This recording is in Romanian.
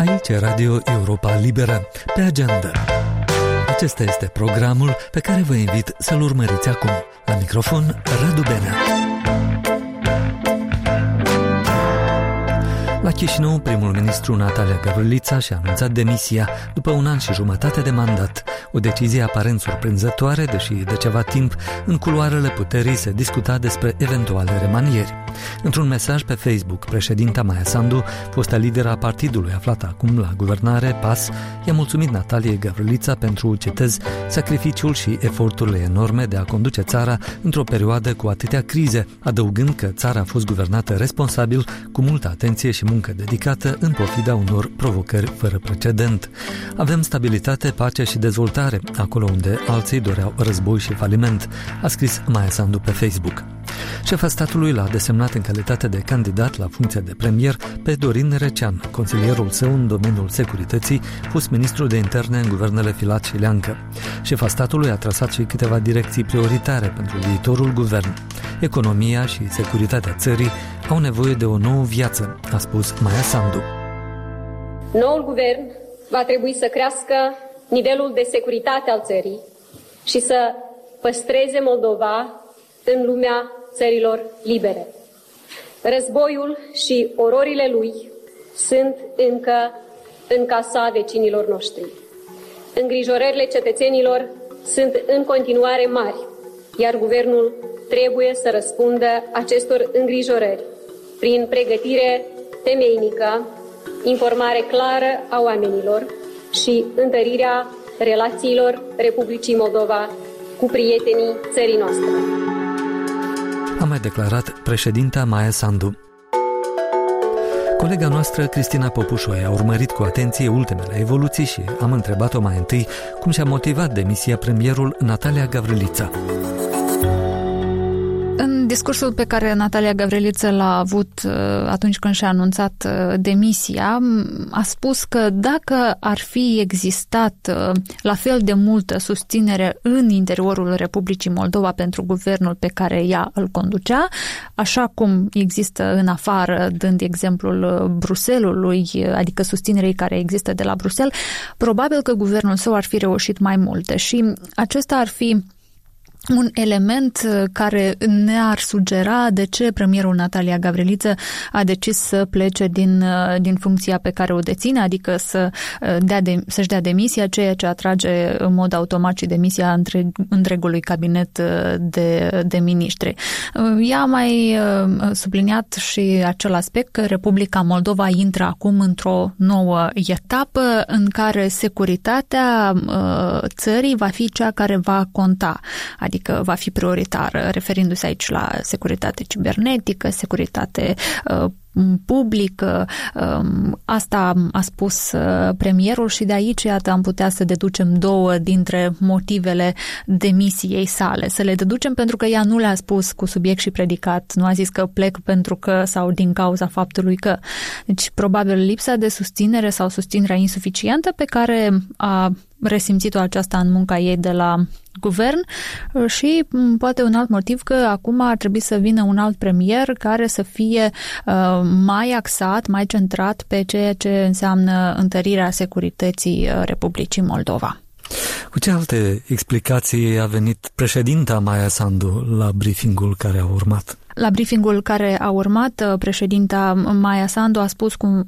Aici e Radio Europa Liberă, pe agenda. Acesta este programul pe care vă invit să-l urmăriți acum. La microfon, Radu Benea. La Chișinău, primul ministru Natalia Gavrilița și-a anunțat demisia după 1 an și jumătate de mandat. O decizie aparent surprinzătoare, deși de ceva timp în culoarele puterii se discuta despre eventuale remanieri. Într-un mesaj pe Facebook, președinta Maia Sandu, fosta lideră a partidului aflată acum la guvernare, PAS, i-a mulțumit Nataliei Gavrilița pentru, citez, sacrificiul și eforturile enorme de a conduce țara într-o perioadă cu atâtea crize, adăugând că țara a fost guvernată responsabil, cu multă atenție și muncă dedicată în pofida unor provocări fără precedent. Avem stabilitate, pace și dezvoltare, acolo unde alții doreau război și faliment, a scris Maia Sandu pe Facebook. Șefa statului l-a desemnat în calitate de candidat la funcția de premier pe Dorin Recean, consilierul său în domeniul securității, fost ministru de interne în guvernele Filat și Leancă. Șefa statului a trasat și câteva direcții prioritare pentru viitorul guvern. Economia și securitatea țării au nevoie de o nouă viață, a spus Maia Sandu. Noul guvern va trebui să crească nivelul de securitate al țării și să păstreze Moldova în lumea țărilor libere. Războiul și ororile lui sunt încă în casa vecinilor noștri. Îngrijorările cetățenilor sunt în continuare mari, iar guvernul trebuie să răspundă acestor îngrijorări prin pregătire temeinică, informare clară a oamenilor și întărirea relațiilor Republicii Moldova cu prietenii țării noastre. A mai declarat președinta Maia Sandu. Colega noastră, Cristina Popușoi, a urmărit cu atenție ultimele evoluții și am întrebat-o mai întâi cum și-a motivat demisia premierul Natalia Gavrilița. În discursul pe care Natalia Gavrilița l-a avut atunci când și-a anunțat demisia, a spus că dacă ar fi existat la fel de multă susținere în interiorul Republicii Moldova pentru guvernul pe care ea îl conducea, așa cum există în afară, dând exemplul Bruselului, adică susținerii care există de la Bruxelles, probabil că guvernul său ar fi reușit mai multe și acesta ar fi un element care ne-ar sugera de ce premierul Natalia Gavrilița a decis să plece din funcția pe care o deține, adică să-și dea demisia, ceea ce atrage în mod automat și demisia întregului cabinet de miniștri. Ea a mai subliniat și acel aspect că Republica Moldova intră acum într-o nouă etapă în care securitatea țării va fi cea care va conta, adică va fi prioritară, referindu-se aici la securitate cibernetică, securitate publică. Asta a spus premierul și de aici, iată, am putea să deducem 2 dintre motivele demisiei sale. Să le deducem pentru că ea nu le-a spus cu subiect și predicat, nu a zis că plec pentru că sau din cauza faptului că. Deci, probabil lipsa de susținere sau susținerea insuficientă pe care a resimțit-o aceasta în munca ei de la guvern și poate un alt motiv că acum ar trebui să vină un alt premier care să fie mai axat, mai centrat pe ceea ce înseamnă întărirea securității Republicii Moldova. Cu ce alte explicații a venit președinta Maia Sandu la briefingul care a urmat? La briefingul care a urmat, președinta Maia Sandu a spus cu